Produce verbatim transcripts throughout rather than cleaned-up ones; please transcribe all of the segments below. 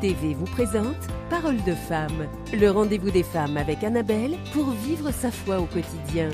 T V vous présente Parole de femme, le rendez-vous des femmes avec Annabelle pour vivre sa foi au quotidien.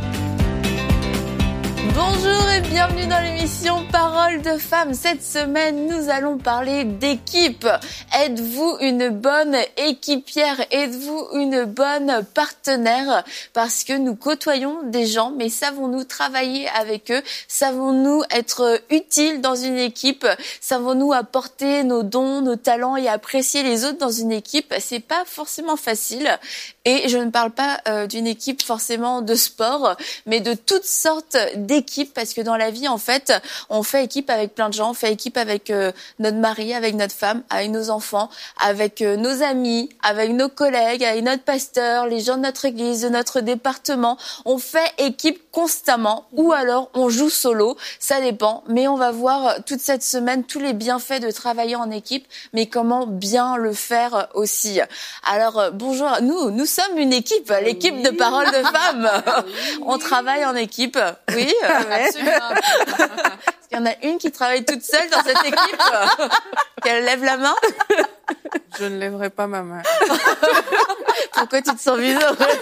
Bonjour et bienvenue dans l'émission Parole de femme. Cette semaine, nous allons parler d'équipe. Êtes-vous une bonne équipière? Êtes-vous une bonne partenaire? Parce que nous côtoyons des gens, mais savons-nous travailler avec eux? Savons-nous être utiles dans une équipe? Savons-nous apporter nos dons, nos talents et apprécier les autres dans une équipe? C'est pas forcément facile. Et je ne parle pas euh, d'une équipe forcément de sport, mais de toutes sortes d'équipes, parce que dans la vie, en fait, on fait équipe avec plein de gens. On fait équipe avec euh, notre mari, avec notre femme, avec nos enfants, avec euh, nos amis, avec nos collègues, avec notre pasteur, les gens de notre église, de notre département. On fait équipe constamment, ou alors on joue solo, ça dépend. Mais on va voir toute cette semaine tous les bienfaits de travailler en équipe, mais comment bien le faire aussi. Alors, euh, bonjour, nous, nous sommes une équipe, l'équipe oui. de Parole de Femmes. Oui. On travaille en équipe, oui, absolument. Est-ce qu'il y en a une qui travaille toute seule dans cette équipe? Qu'elle lève la main? Je ne lèverai pas ma main. Pourquoi tu te sens visée?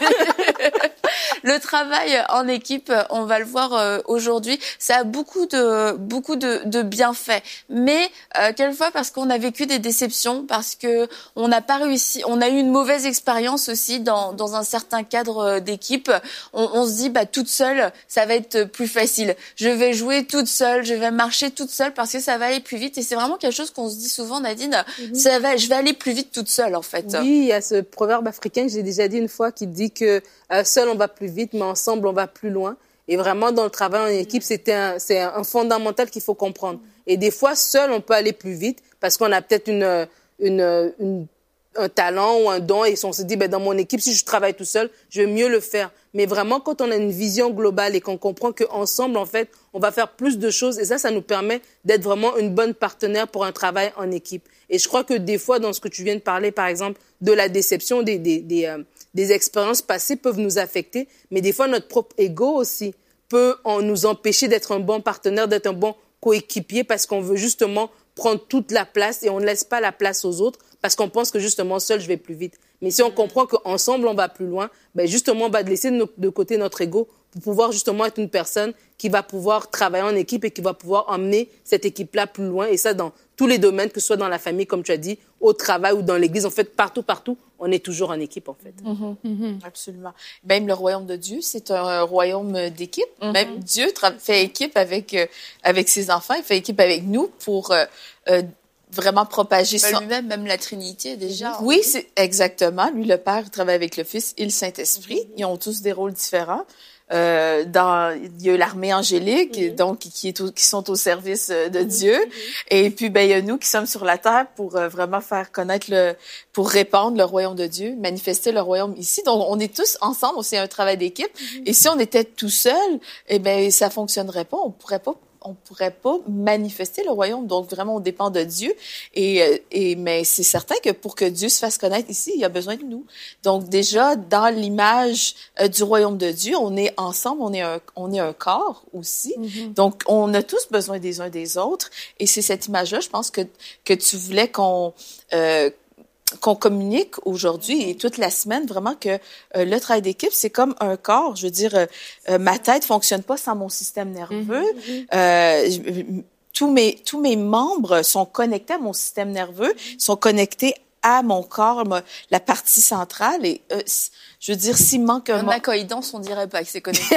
Le travail en équipe, on va le voir euh, aujourd'hui, ça a beaucoup de beaucoup de, de bienfaits. Mais euh, quelquefois parce qu'on a vécu des déceptions, parce que on n'a pas réussi, on a eu une mauvaise expérience aussi dans dans un certain cadre d'équipe. On, on se dit bah toute seule, ça va être plus facile. Je vais jouer toute seule, je vais marcher toute seule parce que ça va aller plus vite. Et c'est vraiment quelque chose qu'on se dit souvent, Nadine. Mm-hmm. Ça va, je vais aller plus vite toute seule en fait. Oui, il y a ce proverbe africain que j'ai déjà dit une fois qui dit que euh, seul on va plus vite, mais ensemble on va plus loin. Et vraiment dans le travail en équipe, c'est un, c'est un fondamental qu'il faut comprendre. Et des fois, seul on peut aller plus vite parce qu'on a peut-être une, une, une, un talent ou un don et on se dit ben, dans mon équipe, si je travaille tout seul, je vais mieux le faire. Mais vraiment, quand on a une vision globale et qu'on comprend qu'ensemble, en fait, on va faire plus de choses. Et ça, ça nous permet d'être vraiment une bonne partenaire pour un travail en équipe. Et je crois que des fois, dans ce que tu viens de parler, par exemple, de la déception, des, des, des, euh, des expériences passées peuvent nous affecter. Mais des fois, notre propre ego aussi peut en nous empêcher d'être un bon partenaire, d'être un bon coéquipier parce qu'on veut justement prendre toute la place et on ne laisse pas la place aux autres parce qu'on pense que justement, seul, je vais plus vite. Mais si on comprend qu'ensemble, on va plus loin, ben justement, on va laisser de côté notre ego pour pouvoir justement être une personne qui va pouvoir travailler en équipe et qui va pouvoir emmener cette équipe-là plus loin. Et ça, dans tous les domaines, que ce soit dans la famille, comme tu as dit, au travail ou dans l'église. En fait, partout, partout, on est toujours en équipe, en fait. Mm-hmm. Mm-hmm. Absolument. Même le royaume de Dieu, c'est un royaume d'équipe. Mm-hmm. Même Dieu tra- fait équipe avec, euh, avec ses enfants. Il fait équipe avec nous pour... Euh, euh, vraiment propager ben, son... Lui-même, même la Trinité, déjà. Oui, c'est exactement. Lui, le Père, travaille avec le Fils et le Saint-Esprit. Mm-hmm. Ils ont tous des rôles différents. Euh, dans, il y a l'armée angélique, mm-hmm. donc, qui, est au, qui sont au service de mm-hmm. Dieu. Mm-hmm. Et puis, ben, il y a nous qui sommes sur la terre pour euh, vraiment faire connaître le, pour répandre le royaume de Dieu, manifester le royaume ici. Donc, on est tous ensemble. C'est un travail d'équipe. Mm-hmm. Et si on était tout seul, eh ben, ça fonctionnerait pas. On pourrait pas on pourrait pas manifester le royaume. Donc, vraiment, on dépend de Dieu. Et, et, mais c'est certain que pour que Dieu se fasse connaître ici, il y a besoin de nous. Donc, déjà, dans l'image euh, du royaume de Dieu, on est ensemble, on est un, on est un corps aussi. Mm-hmm. Donc, on a tous besoin des uns des autres. Et c'est cette image-là, je pense, que, que tu voulais qu'on... Euh, qu'on communique aujourd'hui et toute la semaine, vraiment que euh, le travail d'équipe, c'est comme un corps. Je veux dire, euh, euh, ma tête fonctionne pas sans mon système nerveux. Mm-hmm. Euh, je, tous mes tous mes membres sont connectés à mon système nerveux, sont connectés à mon corps, ma, la partie centrale. Et euh, je veux dire, s'il manque un... Un acoïdance, on dirait pas que c'est connecté.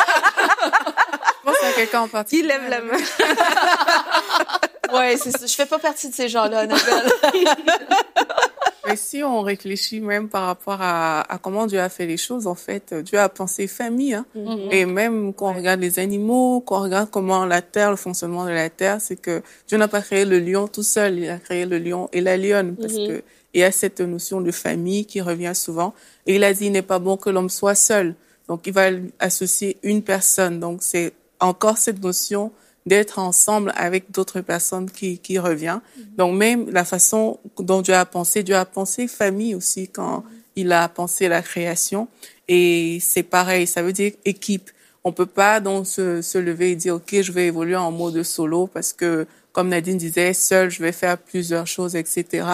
Je pense à quelqu'un en particulier. Qui lève la main. Ouais, c'est ça. Je fais pas partie de ces gens-là, Annabelle. Mais si on réfléchit même par rapport à, à comment Dieu a fait les choses, en fait, Dieu a pensé famille. Hein? Mm-hmm. Et même quand on regarde les animaux, quand on regarde comment la terre, le fonctionnement de la terre, c'est que Dieu n'a pas créé le lion tout seul, il a créé le lion et la lionne, parce mm-hmm. que il y a cette notion de famille qui revient souvent. Et il a dit, il n'est pas bon que l'homme soit seul. Donc, il va associer une personne. Donc, c'est encore cette notion d'être ensemble avec d'autres personnes qui, qui revient. Mm-hmm. Donc, même la façon dont Dieu a pensé, Dieu a pensé famille aussi quand mm-hmm. il a pensé la création. Et c'est pareil, ça veut dire équipe. On peut pas donc se, se lever et dire, OK, je vais évoluer en mode solo parce que, comme Nadine disait, seul, je vais faire plusieurs choses, et cetera.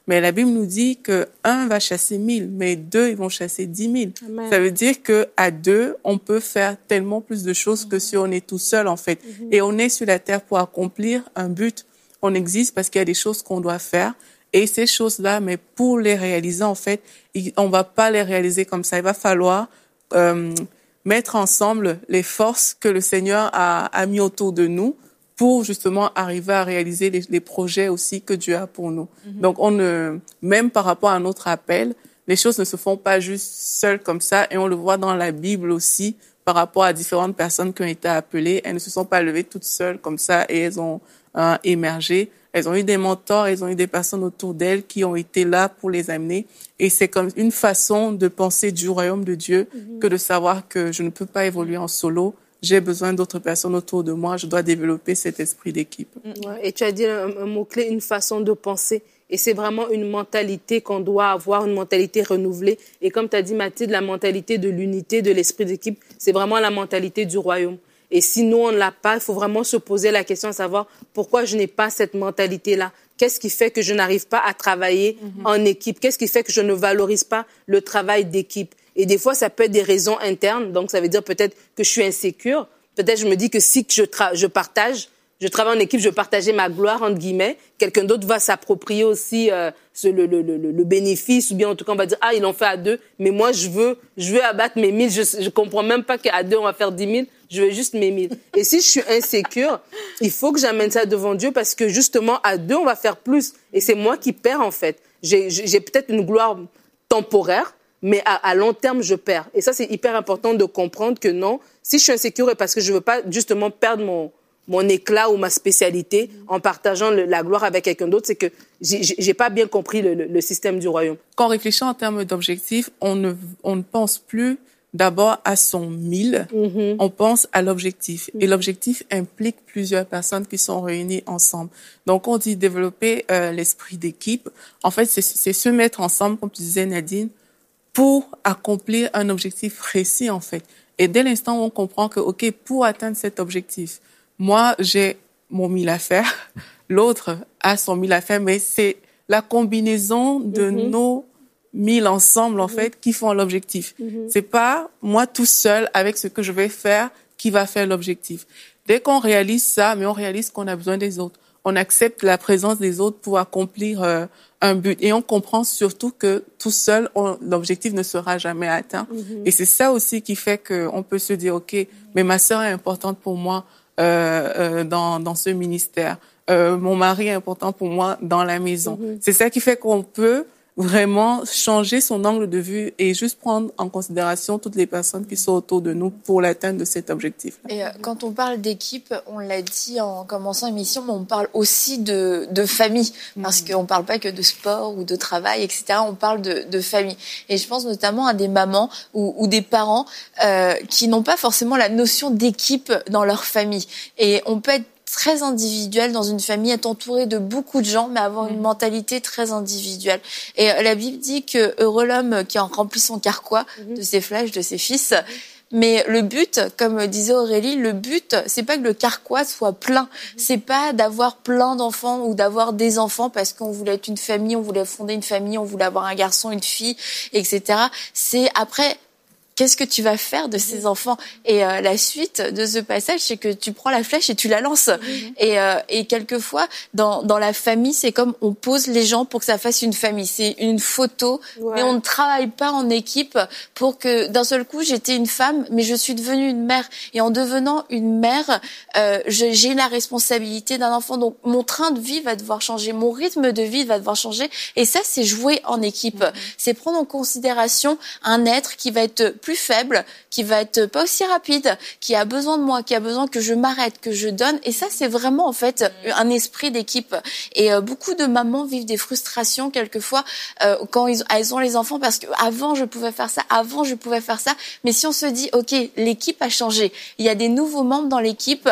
Mais la Bible nous dit que un va chasser mille, mais deux, ils vont chasser dix mille. Amen. Ça veut dire que à deux, on peut faire tellement plus de choses que si on est tout seul, en fait. Mm-hmm. Et on est sur la terre pour accomplir un but. On existe parce qu'il y a des choses qu'on doit faire. Et ces choses-là, mais pour les réaliser, en fait, on va pas les réaliser comme ça. Il va falloir euh, mettre ensemble les forces que le Seigneur a, a mis autour de nous pour justement arriver à réaliser les, les projets aussi que Dieu a pour nous. Mm-hmm. Donc, on ne, même par rapport à notre appel, les choses ne se font pas juste seules comme ça. Et on le voit dans la Bible aussi, par rapport à différentes personnes qui ont été appelées. Elles ne se sont pas levées toutes seules comme ça et elles ont euh, émergé. Elles ont eu des mentors, elles ont eu des personnes autour d'elles qui ont été là pour les amener. Et c'est comme une façon de penser du royaume de Dieu mm-hmm. que de savoir que je ne peux pas évoluer en solo. J'ai besoin d'autres personnes autour de moi. Je dois développer cet esprit d'équipe. Ouais, et tu as dit un, un mot-clé, une façon de penser. Et c'est vraiment une mentalité qu'on doit avoir, une mentalité renouvelée. Et comme tu as dit, Mathilde, la mentalité de l'unité, de l'esprit d'équipe, c'est vraiment la mentalité du royaume. Et si nous, on ne l'a pas, il faut vraiment se poser la question de savoir pourquoi je n'ai pas cette mentalité-là. Qu'est-ce qui fait que je n'arrive pas à travailler mm-hmm. en équipe? Qu'est-ce qui fait que je ne valorise pas le travail d'équipe? Et des fois, ça peut être des raisons internes. Donc, ça veut dire peut-être que je suis insécure. Peut-être je me dis que si je, tra- je partage, je travaille en équipe, je partageais ma gloire, entre guillemets. Quelqu'un d'autre va s'approprier aussi euh, ce, le, le, le, le bénéfice, ou bien en tout cas, on va dire, ah, ils l'ont fait à deux, mais moi, je veux, je veux abattre mes mille. Je, je comprends même pas qu'à deux, on va faire dix mille. Je veux juste mes mille. Et si je suis insécure, il faut que j'amène ça devant Dieu parce que justement, à deux, on va faire plus. Et c'est moi qui perds, en fait. J'ai, j'ai peut-être une gloire temporaire, mais à, à long terme, je perds. Et ça, c'est hyper important de comprendre que non, si je suis insécure et parce que je veux pas justement perdre mon, mon éclat ou ma spécialité en partageant le, la gloire avec quelqu'un d'autre, c'est que j'ai, j'ai pas bien compris le, le, le système du royaume. Quand on réfléchit en termes d'objectifs, on ne, on ne pense plus d'abord à son mille, mm-hmm. on pense à l'objectif. Mm-hmm. Et l'objectif implique plusieurs personnes qui sont réunies ensemble. Donc, on dit développer euh, l'esprit d'équipe. En fait, c'est, c'est se mettre ensemble, comme tu disais, Nadine, pour accomplir un objectif précis, en fait. Et dès l'instant où on comprend que, OK, pour atteindre cet objectif, moi, j'ai mon mille à faire, l'autre a son mille à faire, mais c'est la combinaison de mm-hmm. nos mille ensemble, en mm-hmm. fait, qui font l'objectif. Mm-hmm. C'est pas moi tout seul avec ce que je vais faire qui va faire l'objectif. Dès qu'on réalise ça, mais on réalise qu'on a besoin des autres. On accepte la présence des autres pour accomplir euh, un but. Et on comprend surtout que tout seul, on, l'objectif ne sera jamais atteint. Mm-hmm. Et c'est ça aussi qui fait qu'on peut se dire, OK, mais ma sœur est importante pour moi euh, euh, dans, dans ce ministère. Euh, mon mari est important pour moi dans la maison. Mm-hmm. C'est ça qui fait qu'on peut vraiment changer son angle de vue et juste prendre en considération toutes les personnes qui sont autour de nous pour l'atteinte de cet objectif. Et euh, quand on parle d'équipe, on l'a dit en commençant l'émission, mais on parle aussi de, de famille, parce mmh. qu'on parle pas que de sport ou de travail, et cetera. On parle de, de famille. Et je pense notamment à des mamans ou, ou des parents euh, qui n'ont pas forcément la notion d'équipe dans leur famille. Et on peut être très individuel dans une famille, être entouré de beaucoup de gens, mais avoir une mentalité très individuelle. Et la Bible dit que heureux l'homme qui en remplit son carquois de ses flèches, de ses fils. Mais le but, comme disait Aurélie, le but, c'est pas que le carquois soit plein. C'est pas d'avoir plein d'enfants ou d'avoir des enfants parce qu'on voulait être une famille, on voulait fonder une famille, on voulait avoir un garçon, une fille, et cetera. C'est après, qu'est-ce que tu vas faire de ces enfants? Et euh, la suite de ce passage, c'est que tu prends la flèche et tu la lances. Mmh. Et, euh, et quelquefois, dans, dans la famille, c'est comme on pose les gens pour que ça fasse une famille. C'est une photo, ouais. mais on ne travaille pas en équipe pour que d'un seul coup, j'étais une femme, mais je suis devenue une mère. Et en devenant une mère, euh, je, j'ai la responsabilité d'un enfant. Donc, mon train de vie va devoir changer, mon rythme de vie va devoir changer. Et ça, c'est jouer en équipe. Mmh. C'est prendre en considération un être qui va être plus faible, qui va être pas aussi rapide, qui a besoin de moi, qui a besoin que je m'arrête, que je donne. Et ça, c'est vraiment en fait un esprit d'équipe. Et euh, beaucoup de mamans vivent des frustrations quelquefois euh, quand ils, elles ont les enfants parce que avant je pouvais faire ça, avant je pouvais faire ça. Mais si on se dit, ok, l'équipe a changé, il y a des nouveaux membres dans l'équipe.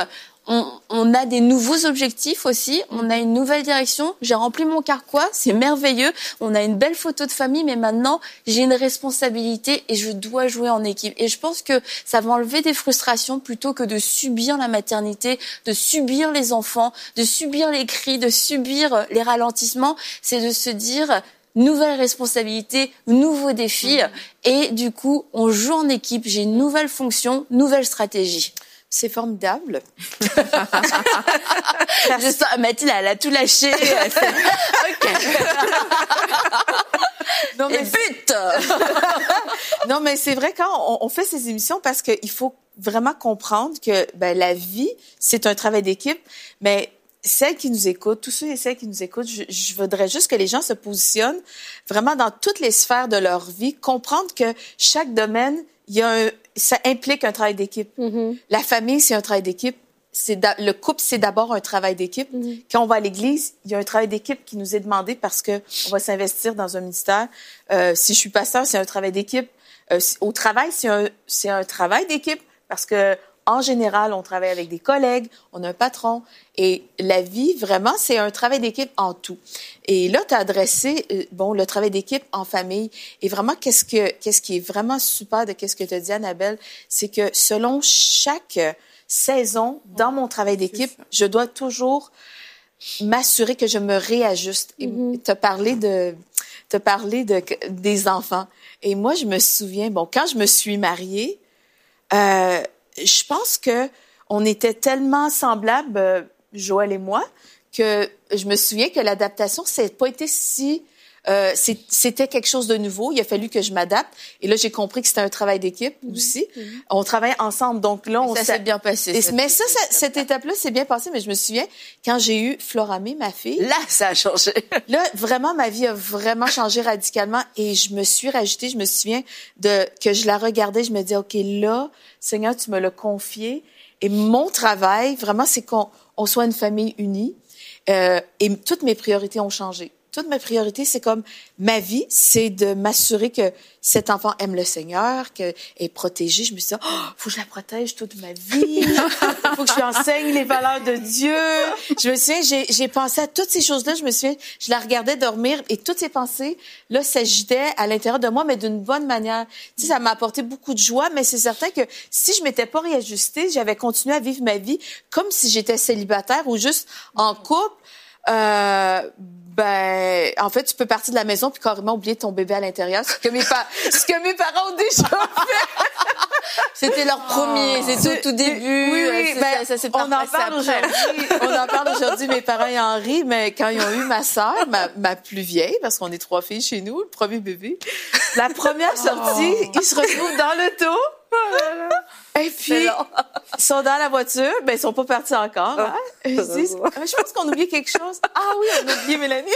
on, on a des nouveaux objectifs aussi, on a une nouvelle direction. J'ai rempli mon carquois, c'est merveilleux. On a une belle photo de famille, mais maintenant, j'ai une responsabilité et je dois jouer en équipe. Et je pense que ça va enlever des frustrations plutôt que de subir la maternité, de subir les enfants, de subir les cris, de subir les ralentissements. C'est de se dire... nouvelle responsabilité, nouveaux défis. Et du coup, on joue en équipe. J'ai une nouvelle fonction, nouvelle stratégie. C'est formidable. Je sens, Mathilde, elle a tout lâché. OK. Non, mais Et but! non, mais c'est vrai, quand on, on fait ces émissions, parce qu'il faut vraiment comprendre que ben, la vie, c'est un travail d'équipe, mais celles qui nous écoutent, tous ceux et celles qui nous écoutent, je, je voudrais juste que les gens se positionnent vraiment dans toutes les sphères de leur vie, comprendre que chaque domaine, il y a un, ça implique un travail d'équipe. Mm-hmm. La famille, c'est un travail d'équipe. C'est da, le couple, c'est d'abord un travail d'équipe. Mm-hmm. Quand on va à l'église, il y a un travail d'équipe qui nous est demandé parce que on va s'investir dans un ministère. Euh, si je suis pasteur, c'est un travail d'équipe. Euh, au travail, c'est un, c'est un travail d'équipe parce que en général, on travaille avec des collègues, on a un patron. Et la vie, vraiment, c'est un travail d'équipe en tout. Et là, tu as adressé, euh, bon, le travail d'équipe en famille. Et vraiment, qu'est-ce que, qu'est-ce qui est vraiment super de qu'est-ce que tu as dit, Annabelle, c'est que selon chaque saison, dans mon travail d'équipe, je dois toujours m'assurer que je me réajuste. Et mm-hmm. tu as parlé de, t'as parlé de, des enfants. Et moi, je me souviens, bon, quand je me suis mariée, euh, je pense que on était tellement semblables, euh, Joël et moi, que je me souviens que l'adaptation, c'est pas été si... Euh, c'est, c'était quelque chose de nouveau. Il a fallu que je m'adapte. Et là, j'ai compris que c'était un travail d'équipe mmh, aussi. Mmh. On travaillait ensemble. Donc là, on ça s'est bien passé. Et, mais ça, ça cette étape-là s'est bien passée. Mais je me souviens, quand j'ai eu Floramé, ma fille... Là, ça a changé. Là, vraiment, ma vie a vraiment changé radicalement. Et je me suis rajoutée. Je me souviens de que je la regardais. Je me dis, OK, là, Seigneur, tu me l'as confié. Et mon travail, vraiment, c'est qu'on on soit une famille unie. Euh, et toutes mes priorités ont changé. Toute ma priorité, c'est comme ma vie, c'est de m'assurer que cet enfant aime le Seigneur, qu'elle est protégée. Je me suis dit, oh, faut que je la protège toute ma vie. Faut que je lui enseigne les valeurs de Dieu. Je me souviens, j'ai, j'ai pensé à toutes ces choses-là. Je me souviens, je la regardais dormir et toutes ces pensées, là, s'agitaient à l'intérieur de moi, mais d'une bonne manière. Tu sais, ça m'a apporté beaucoup de joie, mais c'est certain que si je m'étais pas réajustée, j'avais continué à vivre ma vie comme si j'étais célibataire ou juste en couple. Euh, ben, en fait, tu peux partir de la maison puis carrément oublier ton bébé à l'intérieur. Ce que mes, pa- ce que mes parents ont déjà fait. C'était leur premier, oh. C'était au tout début. Oui, oui, c'est, ben, ça, ça s'est on en parle aujourd'hui. On en parle aujourd'hui. Mes parents ils en rient, mais quand ils ont eu ma sœur, ma, ma plus vieille, parce qu'on est trois filles chez nous, le premier bébé, la première sortie, oh. ils se retrouvent dans l'auto. Et puis, ils sont dans la voiture, ben ils sont pas partis encore. Hein? Ils disent, je pense qu'on oublie quelque chose. Ah oui, on a oublié Mélanie.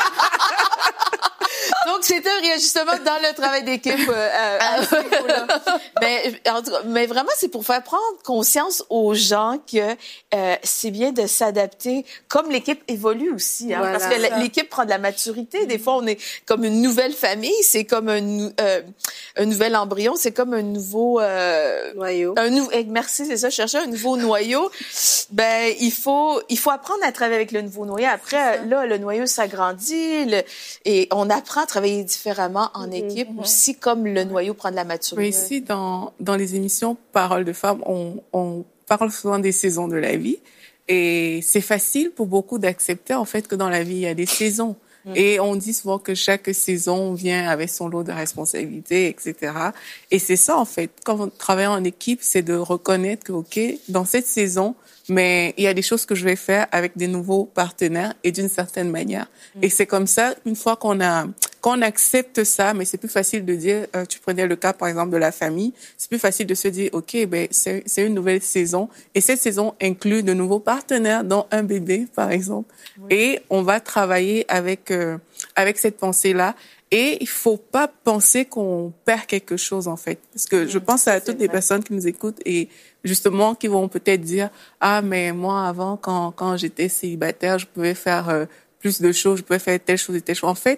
Donc, c'était un réajustement dans le travail d'équipe euh, à ce niveau-là. Mais, en tout cas, mais vraiment, c'est pour faire prendre conscience aux gens que euh, c'est bien de s'adapter, comme l'équipe évolue aussi. Hein, voilà, parce que ça. L'équipe prend de la maturité. Des fois, on est comme une nouvelle famille, c'est comme un, euh, un nouvel embryon, c'est comme un nouveau... Euh, noyau. Un nou- merci, c'est ça, je cherchais un nouveau noyau. Ben, il faut, il faut apprendre à travailler avec le nouveau noyau. Après, là, le noyau s'agrandit le, et on apprend à travailler différemment en mm-hmm. équipe mm-hmm. aussi, comme le noyau prend de la maturité. Mais ici, dans, dans les émissions Paroles de femmes, on, on parle souvent des saisons de la vie. Et c'est facile pour beaucoup d'accepter, en fait, que dans la vie, il y a des saisons. Et on dit souvent que chaque saison vient avec son lot de responsabilités, et cetera. Et c'est ça, en fait. Quand on travaille en équipe, c'est de reconnaître que, OK, dans cette saison, mais il y a des choses que je vais faire avec des nouveaux partenaires et d'une certaine manière. Mmh. Et c'est comme ça, une fois qu'on a, qu'on accepte ça, mais c'est plus facile de dire, euh, tu prenais le cas, par exemple, de la famille, c'est plus facile de se dire, OK, ben, c'est, c'est une nouvelle saison. Et cette saison inclut de nouveaux partenaires, dont un bébé, par exemple. Oui. Et on va travailler avec, euh, avec cette pensée-là. Et il faut pas penser qu'on perd quelque chose, en fait. Parce que mmh, je pense à toutes les personnes qui nous écoutent et justement qui vont peut-être dire, ah, mais moi, avant, quand, quand j'étais célibataire, je pouvais faire euh, plus de choses, je pouvais faire telle chose et telle chose. En fait,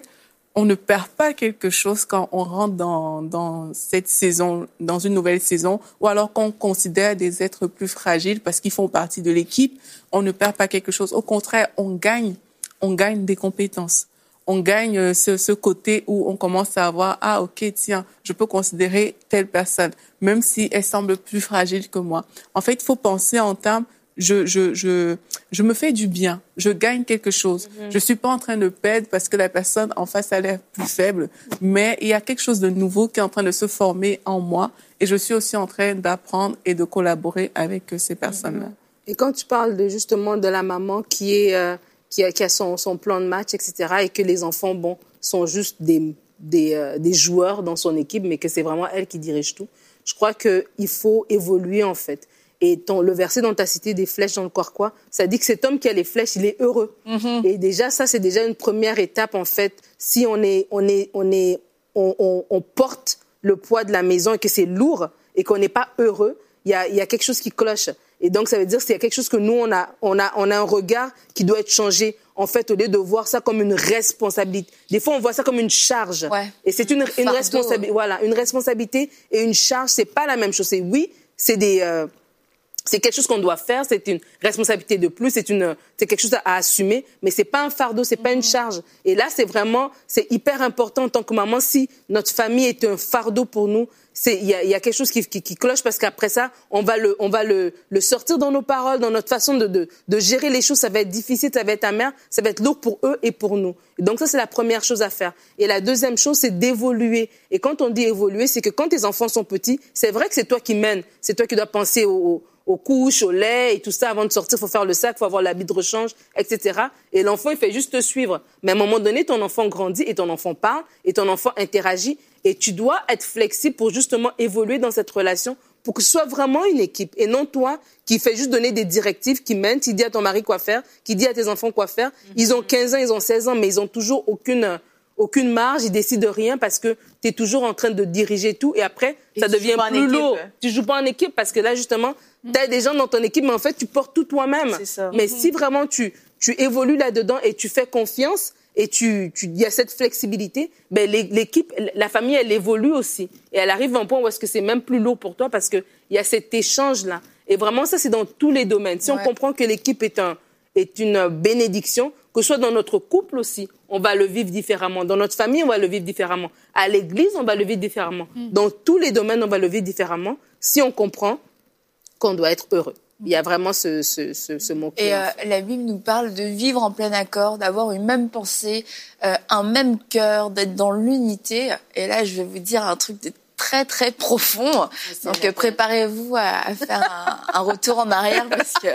on ne perd pas quelque chose quand on rentre dans, dans cette saison, dans une nouvelle saison, ou alors qu'on considère des êtres plus fragiles parce qu'ils font partie de l'équipe, on ne perd pas quelque chose. Au contraire, on gagne, on gagne des compétences. On gagne ce, ce côté où on commence à avoir, ah, ok, tiens, je peux considérer telle personne, même si elle semble plus fragile que moi. En fait, il faut penser en termes, je, je, je, je me fais du bien, je gagne quelque chose. Mm-hmm. Je suis pas en train de perdre parce que la personne en face a l'air plus faible, mais il y a quelque chose de nouveau qui est en train de se former en moi et je suis aussi en train d'apprendre et de collaborer avec ces personnes-là. Et quand tu parles de, justement de la maman qui est, euh, qui a, qui a son, son plan de match, et cetera, et que les enfants, bon, sont juste des, des, euh, des joueurs dans son équipe, mais que c'est vraiment elle qui dirige tout, je crois qu'il faut évoluer, en fait. Et ton, le verset dont tu as cité des flèches dans le carquois, ça dit que cet homme qui a les flèches, il est heureux. Mm-hmm. Et déjà, ça, c'est déjà une première étape, en fait. Si on est, on est, on est, on, on, on porte le poids de la maison et que c'est lourd et qu'on n'est pas heureux, il y a, il y a quelque chose qui cloche. Et donc, ça veut dire qu'il y a quelque chose que nous, on a, on a, on a un regard qui doit être changé. En fait, au lieu de voir ça comme une responsabilité. Des fois, on voit ça comme une charge. Ouais. Et c'est une, une responsabilité. Voilà, une responsabilité et une charge, c'est pas la même chose. C'est oui, c'est des, euh, c'est quelque chose qu'on doit faire, c'est une responsabilité de plus, c'est une, c'est quelque chose à assumer, mais c'est pas un fardeau, c'est pas une charge. Et là, c'est vraiment, c'est hyper important en tant que maman. Si notre famille est un fardeau pour nous, c'est, il y a, il y a quelque chose qui, qui, qui cloche parce qu'après ça, on va le, on va le, le sortir dans nos paroles, dans notre façon de, de, de gérer les choses. Ça va être difficile, ça va être amer, ça va être lourd pour eux et pour nous. Et donc ça, c'est la première chose à faire. Et la deuxième chose, c'est d'évoluer. Et quand on dit évoluer, c'est que quand tes enfants sont petits, c'est vrai que c'est toi qui mènes, c'est toi qui dois penser au, au aux couches, au lait et tout ça. Avant de sortir, il faut faire le sac, il faut avoir l'habit de rechange, et cetera. Et l'enfant, il fait juste te suivre. Mais à un moment donné, ton enfant grandit et ton enfant parle et ton enfant interagit. Et tu dois être flexible pour justement évoluer dans cette relation pour que ce soit vraiment une équipe et non toi qui fais juste donner des directives, qui mène, qui dit à ton mari quoi faire, qui dit à tes enfants quoi faire. Mm-hmm. Ils ont quinze ans, ils ont seize ans, mais ils ont toujours aucune... aucune marge, ils décident de rien parce que tu es toujours en train de diriger tout et après, et ça devient plus lourd. Tu joues pas en équipe parce que là, justement, tu as des gens dans ton équipe, mais en fait, tu portes tout toi-même. C'est ça. Mais Mm-hmm. si vraiment tu, tu évolues là-dedans et tu fais confiance et tu, tu, y a cette flexibilité, ben, l'équipe, la famille, elle évolue aussi. Et elle arrive à un point où est-ce que c'est même plus lourd pour toi parce qu'il y a cet échange-là. Et vraiment, ça, c'est dans tous les domaines. Si ouais. on comprend que l'équipe est un, est une bénédiction, que ce soit dans notre couple aussi, on va le vivre différemment. Dans notre famille, on va le vivre différemment. À l'église, on va le vivre différemment. Mm. Dans tous les domaines, on va le vivre différemment si on comprend qu'on doit être heureux. Il y a vraiment ce, ce, ce, ce mot. Et euh, la Bible nous parle de vivre en plein accord, d'avoir une même pensée, euh, un même cœur, d'être dans l'unité. Et là, je vais vous dire un truc de très très profond. Donc euh, préparez-vous à, à faire un, un retour en arrière parce que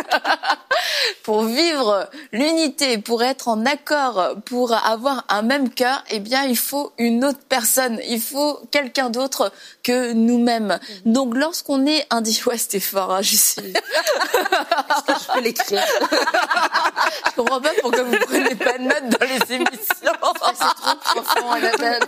pour vivre l'unité, pour être en accord, pour avoir un même cœur, eh bien il faut une autre personne, il faut quelqu'un d'autre que nous-mêmes. Mmh. Donc lorsqu'on est individuel, ouais, c'était fort, hein, je suis. Est-ce que je peux l'écrire? Je comprends pas pourquoi vous prenez pas de notes dans les émissions. C'est trop profond, Annabelle.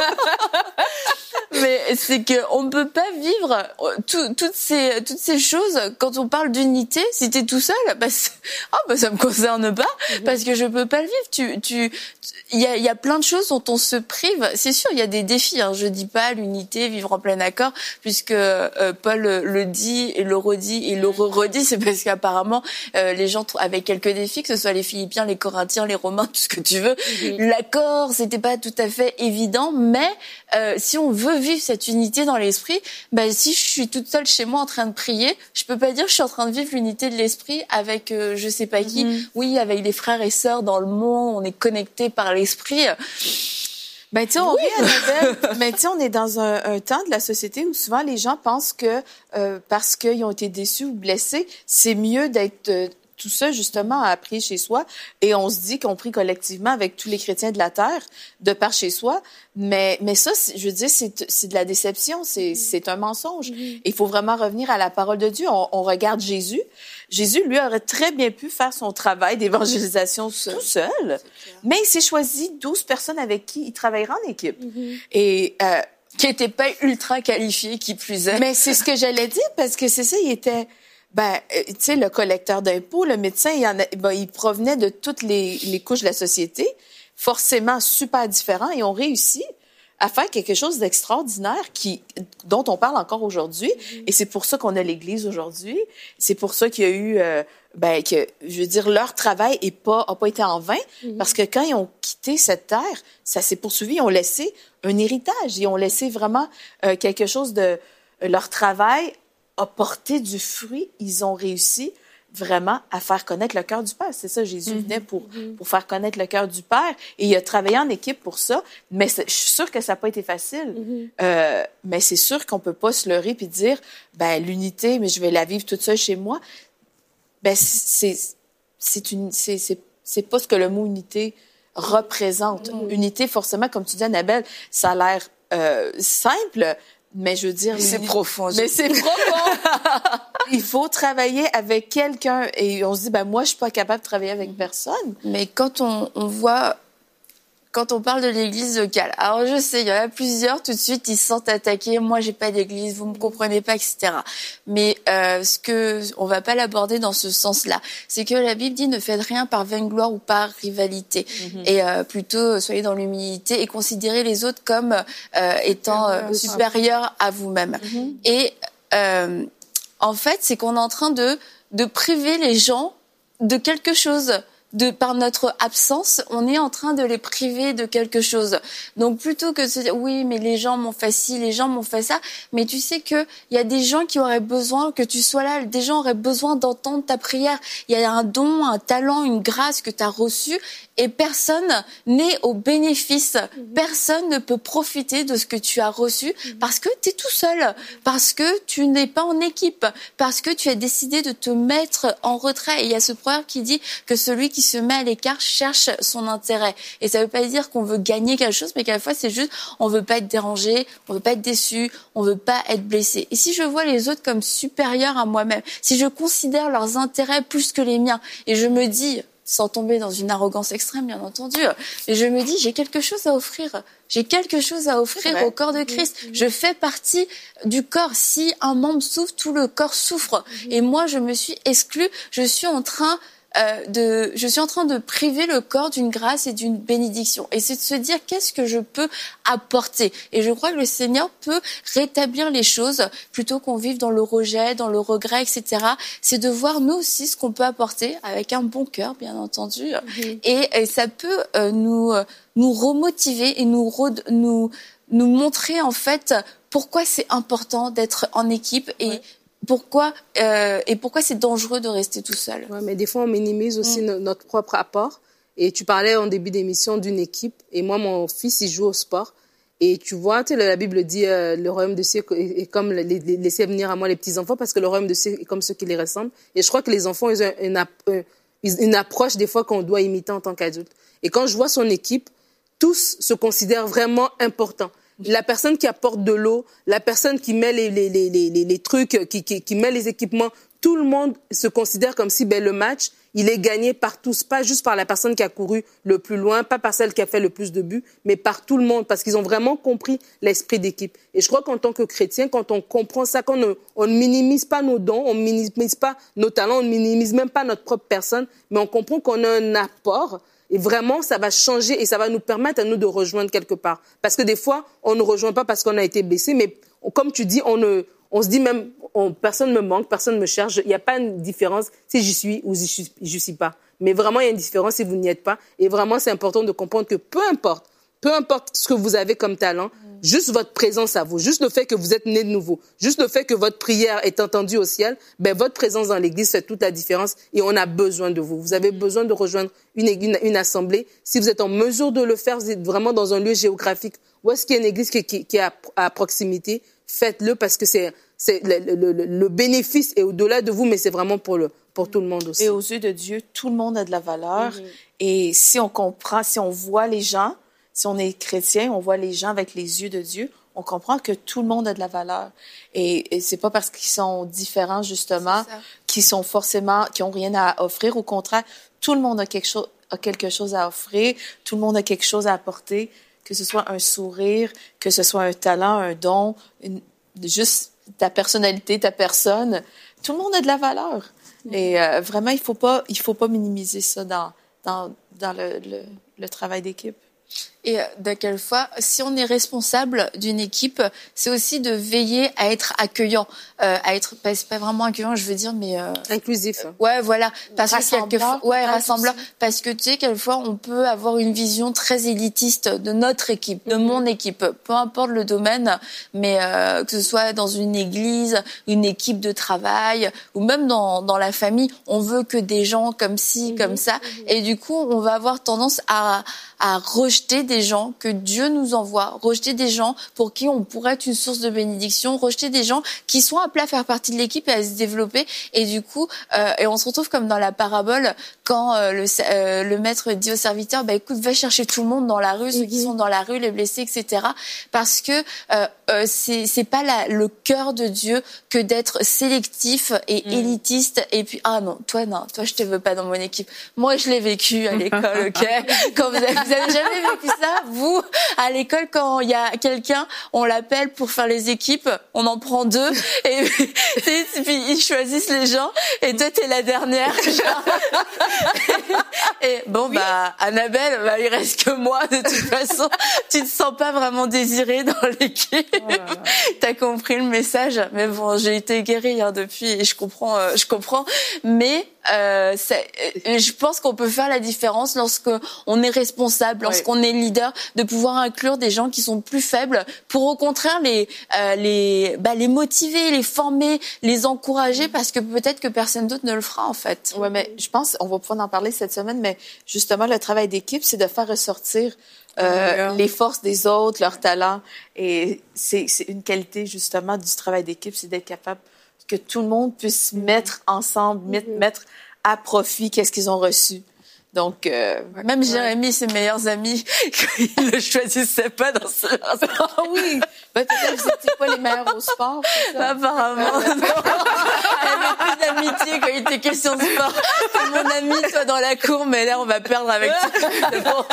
Mais c'est que on ne peut pas vivre tout, toutes ces toutes ces choses quand on parle d'unité. Si t'es tout seul, bah, oh, bah ça me concerne pas mm-hmm. parce que je peux pas le vivre. Tu tu il y a il y a plein de choses dont on se prive. C'est sûr, il y a des défis. Hein. Je dis pas l'unité, vivre en plein accord, puisque euh, Paul le dit et le redit et le redit. C'est parce qu'apparemment euh, les gens avaient quelques défis, que ce soit les Philippiens, les Corinthiens, les Romains, tout ce que tu veux. Mm-hmm. L'accord, c'était pas tout à fait évident, mais euh, si on veut vivre cette unité dans l'esprit, bah, si je suis toute seule chez moi en train de prier, je peux pas dire que je suis en train de vivre l'unité de l'esprit avec euh, je sais pas qui. Mm-hmm. Oui, avec des frères et sœurs dans le monde, on est connectés par l'esprit. Ben, tu sais, on oui. rit, Annabelle, mais tu sais, on est dans un, un temps de la société où souvent les gens pensent que euh, parce qu'ils ont été déçus ou blessés, c'est mieux d'être euh, tout ça, justement, à prier chez soi. Et on se dit qu'on prie collectivement avec tous les chrétiens de la terre, de par chez soi. Mais, mais ça, je veux dire, c'est, c'est de la déception, c'est, mm-hmm. c'est un mensonge. Mm-hmm. Il faut vraiment revenir à la parole de Dieu. On, on regarde Jésus. Jésus, lui, aurait très bien pu faire son travail d'évangélisation tout seul. Mais il s'est choisi douze personnes avec qui il travaillera en équipe. Mm-hmm. Et... Euh, qui n'étaient pas ultra qualifiés, qui plus est. Mais c'est ce que j'allais dire, parce que c'est ça, il était... Ben, tu sais, le collecteur d'impôts, le médecin, il, en a, ben, il provenait de toutes les, les couches de la société, forcément super différents et ont réussi à faire quelque chose d'extraordinaire qui, dont on parle encore aujourd'hui. Mm-hmm. Et c'est pour ça qu'on a l'Église aujourd'hui. C'est pour ça qu'il y a eu, euh, ben, que, je veux dire, leur travail est pas, a pas été en vain. Mm-hmm. Parce que quand ils ont quitté cette terre, ça s'est poursuivi. Ils ont laissé un héritage. Ils ont laissé vraiment euh, quelque chose de, leur travail a porté du fruit. Ils ont réussi vraiment à faire connaître le cœur du Père. C'est ça, Jésus mm-hmm. venait pour, mm-hmm. pour faire connaître le cœur du Père. Et il a travaillé en équipe pour ça. Mais je suis sûre que ça n'a pas été facile. Mm-hmm. Euh, mais c'est sûr qu'on ne peut pas se leurrer et dire, ben l'unité, mais je vais la vivre toute seule chez moi. Ben c'est, c'est, une, c'est, c'est, c'est pas ce que le mot unité représente. Mm-hmm. Unité, forcément, comme tu dis, Annabelle, ça a l'air euh, simple, mais je veux dire... C'est profond. Mais c'est profond. Il faut travailler avec quelqu'un. Et on se dit, ben moi, je suis pas capable de travailler avec personne. Mais quand on, on voit... Quand on parle de l'église locale, alors je sais, il y en a plusieurs, tout de suite, ils se sentent attaqués. Moi, j'ai pas d'église, vous me comprenez pas, et cetera. Mais euh, ce que on va pas l'aborder dans ce sens-là, c'est que la Bible dit ne faites rien par vaingloire ou par rivalité, mm-hmm. et euh, plutôt soyez dans l'humilité et considérez les autres comme euh, étant euh, supérieurs à vous-même. Mm-hmm. Et euh, en fait, c'est qu'on est en train de de priver les gens de quelque chose. De, par notre absence, on est en train de les priver de quelque chose. Donc, plutôt que de se dire, oui, mais les gens m'ont fait ci, les gens m'ont fait ça, mais tu sais que il y a des gens qui auraient besoin que tu sois là, des gens auraient besoin d'entendre ta prière. Il y a un don, un talent, une grâce que tu as reçu et personne n'est au bénéfice. Mm-hmm. Personne ne peut profiter de ce que tu as reçu mm-hmm. parce que tu es tout seul, parce que tu n'es pas en équipe, parce que tu as décidé de te mettre en retrait. Et il y a ce proverbe qui dit que celui qui se met à l'écart cherche son intérêt. Et ça veut pas dire qu'on veut gagner quelque chose, mais quelquefois c'est juste on veut pas être dérangé, on veut pas être déçu, on veut pas être blessé. Et si je vois les autres comme supérieurs à moi-même, si je considère leurs intérêts plus que les miens, et je me dis, sans tomber dans une arrogance extrême, bien entendu, mais je me dis, j'ai quelque chose à offrir. J'ai quelque chose à offrir au corps de Christ. Mmh. Je fais partie du corps. Si un membre souffre, tout le corps souffre. Mmh. Et moi, je me suis exclue. Je suis en train Euh, de, je suis en train de priver le corps d'une grâce et d'une bénédiction. Et c'est de se dire, qu'est-ce que je peux apporter? Et je crois que le Seigneur peut rétablir les choses plutôt qu'on vive dans le rejet, dans le regret, et cetera. C'est de voir nous aussi ce qu'on peut apporter avec un bon cœur, bien entendu. Mm-hmm. Et, et ça peut euh, nous, euh, nous remotiver et nous, re, nous, nous montrer en fait pourquoi c'est important d'être en équipe et ouais. Pourquoi euh, et pourquoi c'est dangereux de rester tout seul. Ouais, mais des fois on minimise aussi mmh. no- notre propre apport. Et tu parlais en début d'émission d'une équipe. Et moi, mon fils, il joue au sport. Et tu vois, tu sais, la Bible dit euh, le royaume de Dieu est comme les, les, laisser venir à moi les petits enfants parce que le royaume de Dieu est comme ceux qui les ressemblent. Et je crois que les enfants ils ont une, une, une approche des fois qu'on doit imiter en tant qu'adulte. Et quand je vois son équipe, tous se considèrent vraiment importants. La personne qui apporte de l'eau, la personne qui met les, les, les, les, les trucs, qui, qui, qui met les équipements, tout le monde se considère comme si ben, le match, il est gagné par tous, pas juste par la personne qui a couru le plus loin, pas par celle qui a fait le plus de buts, mais par tout le monde, parce qu'ils ont vraiment compris l'esprit d'équipe. Et je crois qu'en tant que chrétien, quand on comprend ça, quand on, on ne minimise pas nos dons, on ne minimise pas nos talents, on ne minimise même pas notre propre personne, mais on comprend qu'on a un apport. Et vraiment, ça va changer et ça va nous permettre à nous de rejoindre quelque part. Parce que des fois, on ne rejoint pas parce qu'on a été blessé, mais comme tu dis, on, ne, on se dit même, on, personne ne me manque, personne ne me cherche. Il n'y a pas une différence si j'y suis ou si je n'y suis pas. Mais vraiment, il y a une différence si vous n'y êtes pas. Et vraiment, c'est important de comprendre que peu importe, peu importe ce que vous avez comme talent, juste votre présence à vous, juste le fait que vous êtes né de nouveau, juste le fait que votre prière est entendue au ciel, ben votre présence dans l'église fait toute la différence et on a besoin de vous. Vous avez besoin de rejoindre une, une, une assemblée. Si vous êtes en mesure de le faire, vous êtes vraiment dans un lieu géographique où est-ce qu'il y a une église qui, qui, qui est à, à proximité, faites-le parce que c'est, c'est le, le, le, le bénéfice est au-delà de vous, mais c'est vraiment pour, le, pour tout le monde aussi. Et aux yeux de Dieu, tout le monde a de la valeur. Mm-hmm. Et si on comprend, si on voit les gens, si on est chrétien, on voit les gens avec les yeux de Dieu, on comprend que tout le monde a de la valeur. Et, et c'est pas parce qu'ils sont différents, justement, qu'ils sont forcément, qu'ils ont rien à offrir. Au contraire, tout le monde a quelque chose, a quelque chose à offrir. Tout le monde a quelque chose à apporter. Que ce soit un sourire, que ce soit un talent, un don, une, juste ta personnalité, ta personne. Tout le monde a de la valeur. Mm-hmm. Et euh, vraiment, il faut pas, il faut pas minimiser ça dans, dans, dans le, le, le travail d'équipe. Et de quelle fois, si on est responsable d'une équipe, c'est aussi de veiller à être accueillant, euh, à être pas, c'est pas vraiment accueillant, je veux dire, mais euh, inclusif. Euh, ouais, voilà, parce rassembleur, que quelquefois, ouais, rassembleur, parce que tu sais, quelquefois, on peut avoir une vision très élitiste de notre équipe, de mm-hmm. mon équipe, peu importe le domaine, mais euh, que ce soit dans une église, une équipe de travail, ou même dans dans la famille, on veut que des gens comme ci, mm-hmm. comme ça, mm-hmm. et du coup, on va avoir tendance à à rejeter des gens que Dieu nous envoie, rejeter des gens pour qui on pourrait être une source de bénédiction, rejeter des gens qui sont appelés à faire partie de l'équipe et à se développer. Et du coup, euh, et on se retrouve comme dans la parabole quand euh, le, euh, le maître dit au serviteur, bah écoute, va chercher tout le monde dans la rue, ceux qui sont dans la rue, les blessés, et cetera. Parce que euh, euh, c'est c'est pas la, le cœur de Dieu que d'être sélectif et mmh. élitiste. Et puis ah non, toi non, toi je te veux pas dans mon équipe. Moi je l'ai vécu à l'école, ok. Quand vous avez, vous avez jamais vécu ça, vous à l'école quand il y a quelqu'un, on l'appelle pour faire les équipes, on en prend deux et puis ils choisissent les gens et toi t'es la dernière. Genre. Et bon oui. bah Annabelle, bah, il reste que moi de toute façon. Tu te sens pas vraiment désirée dans l'équipe. Oh là là. T'as compris le message, mais bon j'ai été guérie hein, depuis et je comprends, euh, je comprends. Mais euh, c'est, je pense qu'on peut faire la différence lorsque on est responsable, lorsqu'on oui. est leader, de pouvoir inclure des gens qui sont plus faibles pour au contraire les euh, les bah, les motiver, les former, les encourager parce que peut-être que personne d'autre ne le fera en fait. Ouais, mais je pense on va pouvoir en parler cette semaine, mais justement le travail d'équipe, c'est de faire ressortir euh, les forces des autres, leurs talents, et c'est c'est une qualité justement du travail d'équipe, c'est d'être capable que tout le monde puisse mettre ensemble, mettre, mm-hmm. mettre à profit qu'est-ce qu'ils ont reçu. Donc, euh, même ouais. Jérémy, ses meilleurs amis, il le choisissait pas dans ce Ah oui! Ben, peut-être que vous n'étiez pas les meilleurs au sport. Ça. Apparemment, non. Elle avait plus d'amitié quand il était question de sport. C'est mon ami, toi, dans la cour, mais là, on va perdre avec toi.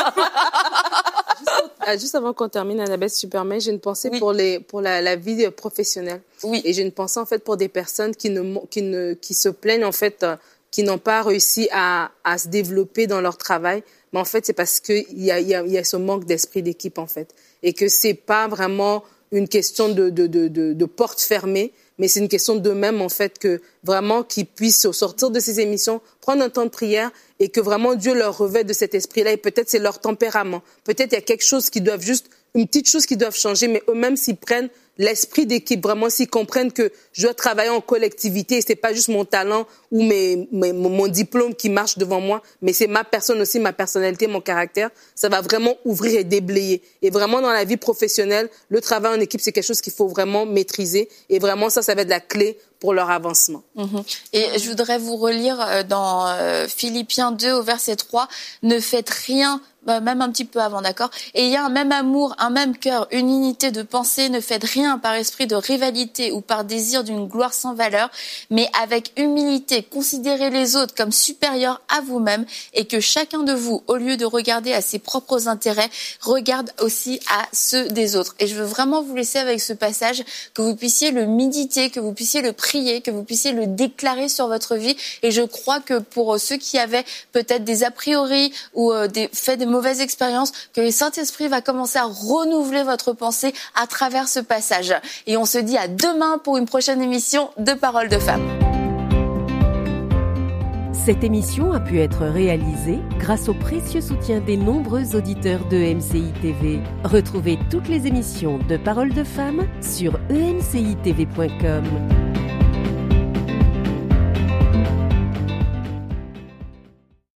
juste, juste avant qu'on termine, Annabelle, si tu permets, j'ai une pensée oui. pour les, pour la, la vie professionnelle. Oui. Et j'ai une pensée, en fait, pour des personnes qui ne, qui ne, qui se plaignent, en fait, qui n'ont pas réussi à, à se développer dans leur travail. Mais en fait, c'est parce qu'il y a, y, a, y a ce manque d'esprit d'équipe, en fait. Et que c'est pas vraiment une question de, de, de, de, de porte fermée, mais c'est une question d'eux-mêmes, en fait, que vraiment qu'ils puissent sortir de ces émissions, prendre un temps de prière et que vraiment Dieu leur revête de cet esprit-là. Et peut-être c'est leur tempérament. Peut-être il y a quelque chose qui doivent juste, une petite chose qui doivent changer, mais eux-mêmes s'ils prennent l'esprit d'équipe, vraiment s'ils comprennent que je dois travailler en collectivité et c'est pas juste mon talent ou mes, mes, mon diplôme qui marche devant moi, mais c'est ma personne aussi, ma personnalité, mon caractère, ça va vraiment ouvrir et déblayer. Et vraiment dans la vie professionnelle, le travail en équipe, c'est quelque chose qu'il faut vraiment maîtriser et vraiment ça, ça va être la clé pour leur avancement. Mmh. Et je voudrais vous relire dans euh, Philippiens deux au verset trois, ne faites rien même un petit peu avant, d'accord? Et il y a un même amour, un même cœur, une unité de pensée. Ne faites rien par esprit de rivalité ou par désir d'une gloire sans valeur, mais avec humilité, considérez les autres comme supérieurs à vous-même et que chacun de vous, au lieu de regarder à ses propres intérêts, regarde aussi à ceux des autres. Et je veux vraiment vous laisser avec ce passage, que vous puissiez le méditer, que vous puissiez le prier, que vous puissiez le déclarer sur votre vie. Et je crois que pour ceux qui avaient peut-être des a priori ou euh, des, fait des mauvaises expériences, que le Saint-Esprit va commencer à renouveler votre pensée à travers ce passage. Et on se dit à demain pour une prochaine émission de Paroles de Femmes. Cette émission a pu être réalisée grâce au précieux soutien des nombreux auditeurs de E M C I T V. Retrouvez toutes les émissions de Paroles de Femmes sur e m c i t v point com.